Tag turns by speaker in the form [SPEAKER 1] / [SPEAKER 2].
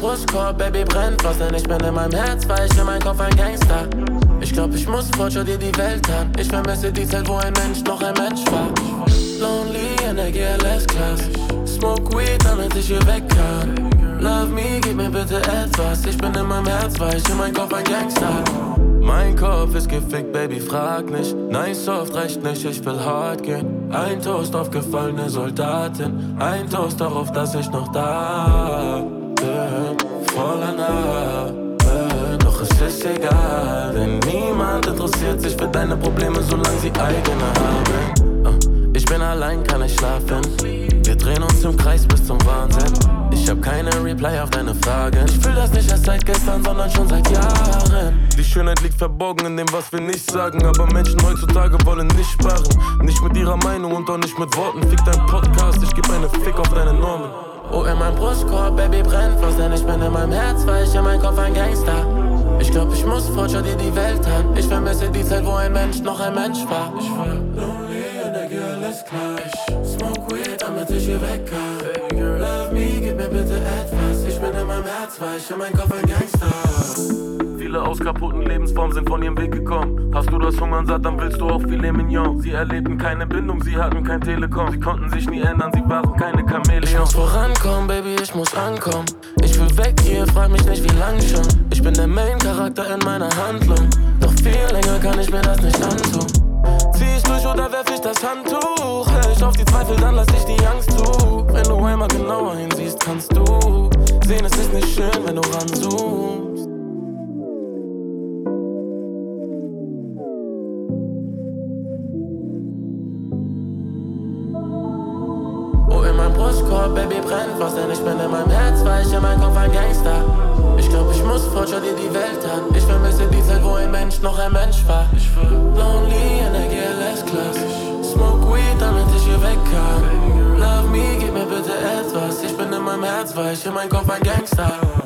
[SPEAKER 1] Brustkorb, Baby, brennt was, denn ich bin in meinem Herz, weil ich in meinem Kopf ein Gangster. Ich glaub, ich muss fort, schau dir die Welt an. Ich vermisse die Zeit, wo ein Mensch noch ein Mensch war. Lonely in der GLS-Class. Smoke Weed, damit ich hier weg kann. Love me, gib mir bitte etwas. Ich bin in meinem Herz, weil ich in meinem Kopf ein Gangster. Mein Kopf ist gefickt, Baby, frag nicht. Nein, soft reicht nicht, ich will hart gehen. Ein Toast auf gefallene Soldatin. Ein Toast darauf, dass ich noch da bin. Voller Narben, doch es ist egal. Denn niemand interessiert sich für deine Probleme, solange sie eigene haben. Ich bin allein, kann nicht schlafen. Wir drehen uns im Kreis bis zum Wahnsinn. Ich hab keine Reply auf deine Fragen. Ich fühl das nicht erst seit gestern, sondern schon seit Jahren. Die Schönheit liegt verborgen in dem, was wir nicht sagen. Aber Menschen heutzutage wollen nicht sparen. Nicht mit ihrer Meinung und auch nicht mit Worten. Fick dein Podcast, ich geb eine Fick auf deine Normen. Oh, in meinem Brustkorb, Baby, brennt was, denn ich bin in meinem Herz, weil ich in meinem Kopf ein Gangster. Ich glaub, ich muss fort, schau dir die Welt an. Ich vermisse die Zeit, wo ein Mensch noch ein Mensch war. Ich war lonely in der GLS-Class. Ich smoke weed, damit ich hier weg kann. Baby girl, love me, gib mir bitte etwas. Ich bin in meinem Herz, weil ich in meinem Kopf ein Gangster. Viele aus kaputten Lebensformen sind von ihrem Weg gekommen. Hast du das Hungern satt, dann willst du auch Filet Mignon. Sie erlebten keine Bindung, sie hatten kein Telekom. Sie konnten sich nie ändern, sie waren keine Chamäleon. Ich muss vorankommen, Baby, ich muss ankommen. Ich will weg hier, frag mich nicht wie lang schon. Ich bin der Main-Charakter in meiner Handlung. Doch viel länger kann ich mir das nicht antun. Zieh ich durch oder werf ich das Handtuch? Hör ich auf die Zweifel, dann lass ich die Angst zu. Wenn du einmal genauer hinsiehst, kannst du sehen, es ist nicht schön, wenn du ranzoomst. Brustkorb, Baby, brennt was, denn ich bin in meinem Herz, weil ich in meinem Kopf ein Gangster. Ich glaub, ich muss fort, schau dir die Welt an. Ich vermisse die Zeit, wo ein Mensch noch ein Mensch war. Ich war lonely in der GLS-Class. Smoke Weed, damit ich hier weg kann. Love me, gib mir bitte etwas. Ich bin in meinem Herz, weil ich in meinem Kopf ein Gangster.